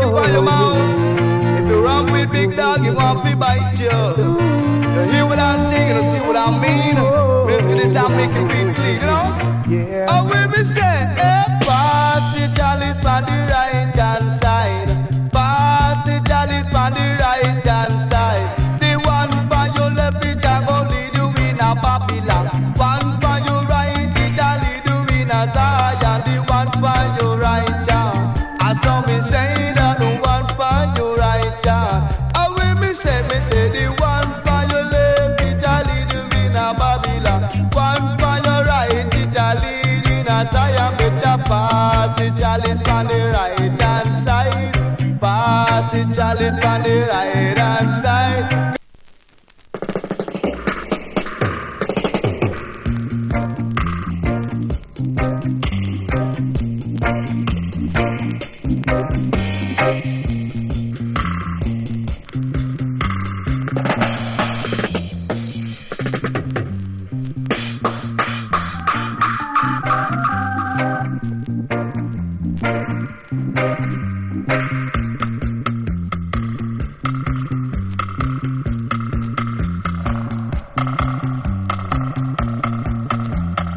by your mouth. If you run with big dog, he want to bite you. You hear what I sing, you see what I mean. Basically, this I make it big clean, you know. Yeah. I will be say, hey, pass the chalice on the right hand side. Pass the chalice on the right hand side. The one by your left, it a go lead you in a Babylon. One by your right, it a lead you in a Zion. The one by your right hand. I saw me say that the one by your right hand. I will be say the one by your left, it a lead you in a Babylon. One by your right, it a lead in a Zion. Better pass the chalice on the right hand side. Pass the chalice on the right